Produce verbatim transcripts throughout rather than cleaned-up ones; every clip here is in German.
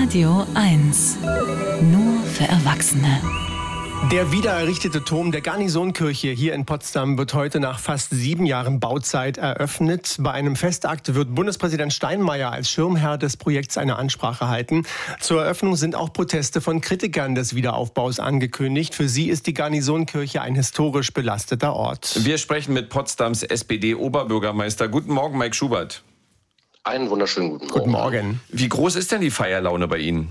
Radio eins. Nur für Erwachsene. Der wiedererrichtete Turm der Garnisonkirche hier in Potsdam wird heute nach fast sieben Jahren Bauzeit eröffnet. Bei einem Festakt wird Bundespräsident Steinmeier als Schirmherr des Projekts eine Ansprache halten. Zur Eröffnung sind auch Proteste von Kritikern des Wiederaufbaus angekündigt. Für sie ist die Garnisonkirche ein historisch belasteter Ort. Wir sprechen mit Potsdams S P D-Oberbürgermeister. Guten Morgen, Mike Schubert. Einen wunderschönen guten Morgen. Guten Morgen. Wie groß ist denn die Feierlaune bei Ihnen?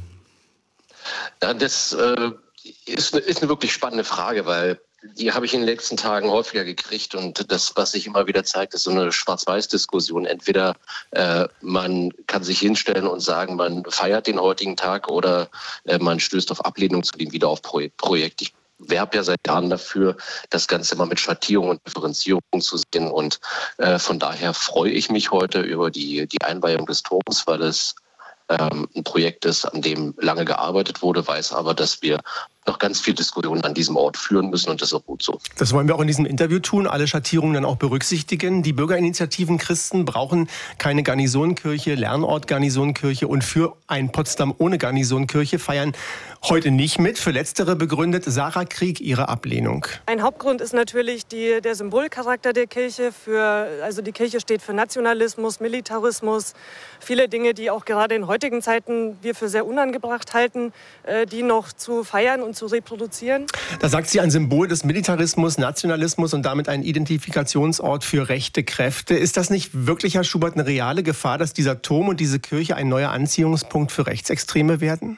Ja, das äh, ist, eine, ist eine wirklich spannende Frage, weil die habe ich in den letzten Tagen häufiger gekriegt. Und das, was sich immer wieder zeigt, ist so eine Schwarz-Weiß-Diskussion. Entweder äh, man kann sich hinstellen und sagen, man feiert den heutigen Tag, oder äh, man stößt auf Ablehnung zu dem Wiederaufbauprojekt. Ich werbe ja seit Jahren dafür, das Ganze mal mit Schattierung und Differenzierung zu sehen. Und äh, von daher freue ich mich heute über die, die Einweihung des Turms, weil es ähm, ein Projekt ist, an dem lange gearbeitet wurde, weiß aber, dass wir noch ganz viel Diskussionen an diesem Ort führen müssen, und das ist auch gut so. Das wollen wir auch in diesem Interview tun, alle Schattierungen dann auch berücksichtigen. Die Bürgerinitiativen Christen brauchen keine Garnisonkirche, Lernort Garnisonkirche und für ein Potsdam ohne Garnisonkirche feiern heute nicht mit. Für Letztere begründet Sarah Krieg ihre Ablehnung. Ein Hauptgrund ist natürlich die, der Symbolcharakter der Kirche. Für, also die Kirche steht für Nationalismus, Militarismus, viele Dinge, die auch gerade in heutigen Zeiten wir für sehr unangebracht halten, äh, die noch zu feiern und zu reproduzieren. Da sagt sie, ein Symbol des Militarismus, Nationalismus und damit ein Identifikationsort für rechte Kräfte. Ist das nicht wirklich, Herr Schubert, eine reale Gefahr, dass dieser Turm und diese Kirche ein neuer Anziehungspunkt für Rechtsextreme werden?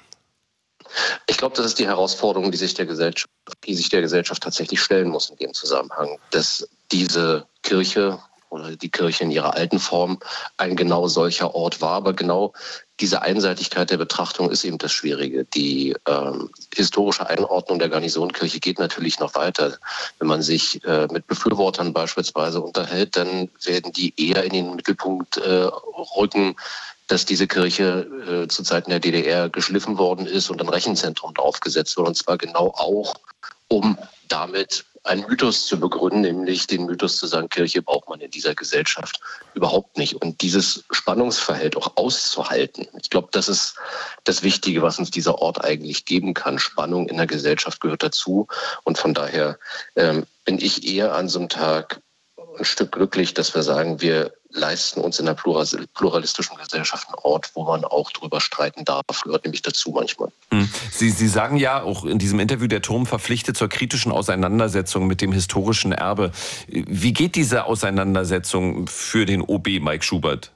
Ich glaube, das ist die Herausforderung, die sich der Gesellschaft, die sich der Gesellschaft tatsächlich stellen muss in dem Zusammenhang, dass diese Kirche oder die Kirche in ihrer alten Form ein genau solcher Ort war. Aber genau diese Einseitigkeit der Betrachtung ist eben das Schwierige. Die ähm, historische Einordnung der Garnisonkirche geht natürlich noch weiter. Wenn man sich äh, mit Befürwortern beispielsweise unterhält, dann werden die eher in den Mittelpunkt äh, rücken, dass diese Kirche äh, zu Zeiten der D D R geschliffen worden ist und ein Rechenzentrum draufgesetzt wurde. Und zwar genau auch, um damit einen Mythos zu begründen, nämlich den Mythos zu sagen, Kirche braucht man in dieser Gesellschaft überhaupt nicht. Und dieses Spannungsverhältnis auch auszuhalten, ich glaube, das ist das Wichtige, was uns dieser Ort eigentlich geben kann. Spannung in der Gesellschaft gehört dazu. Und von daher ähm, bin ich eher an so einem Tag ein Stück glücklich, dass wir sagen, wir leisten uns in einer pluralistischen Gesellschaft einen Ort, wo man auch drüber streiten darf. Gehört nämlich dazu manchmal. Sie, Sie sagen ja auch in diesem Interview, der Turm verpflichtet zur kritischen Auseinandersetzung mit dem historischen Erbe. Wie geht diese Auseinandersetzung für den O B Mike Schubert?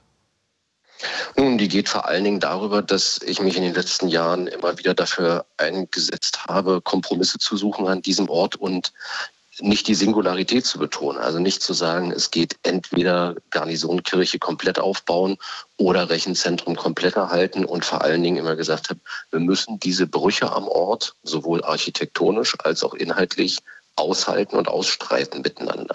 Nun, die geht vor allen Dingen darüber, dass ich mich in den letzten Jahren immer wieder dafür eingesetzt habe, Kompromisse zu suchen an diesem Ort und nicht die Singularität zu betonen. Also nicht zu sagen, es geht entweder Garnisonkirche komplett aufbauen oder Rechenzentrum komplett erhalten, und vor allen Dingen immer gesagt habe, wir müssen diese Brüche am Ort sowohl architektonisch als auch inhaltlich aushalten und ausstreiten miteinander.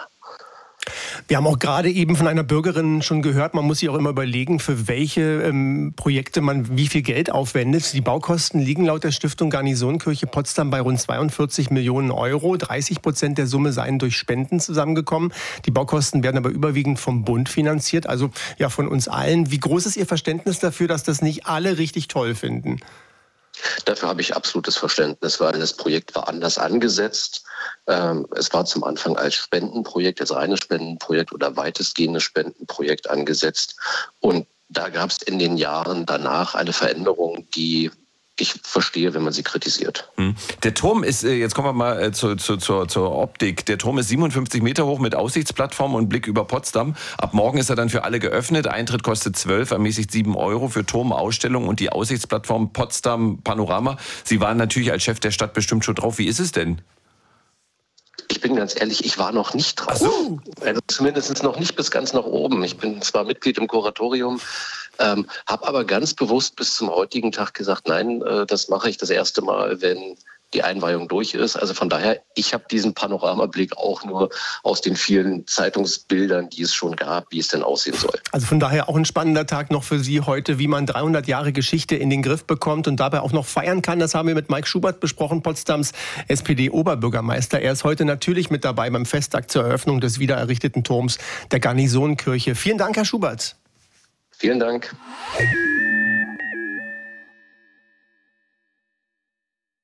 Wir haben auch gerade eben von einer Bürgerin schon gehört, man muss sich auch immer überlegen, für welche ähm, Projekte man wie viel Geld aufwendet. Die Baukosten liegen laut der Stiftung Garnisonkirche Potsdam bei rund zweiundvierzig Millionen Euro. dreißig Prozent der Summe seien durch Spenden zusammengekommen. Die Baukosten werden aber überwiegend vom Bund finanziert, also ja von uns allen. Wie groß ist Ihr Verständnis dafür, dass das nicht alle richtig toll finden? Dafür habe ich absolutes Verständnis, weil das Projekt war anders angesetzt. Ähm, es war zum Anfang als Spendenprojekt, als reines Spendenprojekt oder weitestgehendes Spendenprojekt angesetzt. Und da gab es in den Jahren danach eine Veränderung, die ich verstehe, wenn man sie kritisiert. Der Turm ist, jetzt kommen wir mal zur, zur, zur, zur Optik. Der Turm ist siebenundfünfzig Meter hoch mit Aussichtsplattform und Blick über Potsdam. Ab morgen ist er dann für alle geöffnet. Eintritt kostet zwölf, ermäßigt sieben Euro für Turmausstellung und die Aussichtsplattform Potsdam Panorama. Sie waren natürlich als Chef der Stadt bestimmt schon drauf. Wie ist es denn? Ich bin ganz ehrlich, ich war noch nicht drauf. Ach so. Also zumindest noch nicht bis ganz nach oben. Ich bin zwar Mitglied im Kuratorium, ähm, habe aber ganz bewusst bis zum heutigen Tag gesagt, nein, äh, das mache ich das erste Mal, wenn die Einweihung durch ist. Also von daher, ich habe diesen Panoramablick auch nur aus den vielen Zeitungsbildern, die es schon gab, wie es denn aussehen soll. Also von daher auch ein spannender Tag noch für Sie heute, wie man dreihundert Jahre Geschichte in den Griff bekommt und dabei auch noch feiern kann. Das haben wir mit Mike Schubert besprochen, Potsdams S P D-Oberbürgermeister. Er ist heute natürlich mit dabei beim Festakt zur Eröffnung des wiedererrichteten Turms der Garnisonkirche. Vielen Dank, Herr Schubert. Vielen Dank.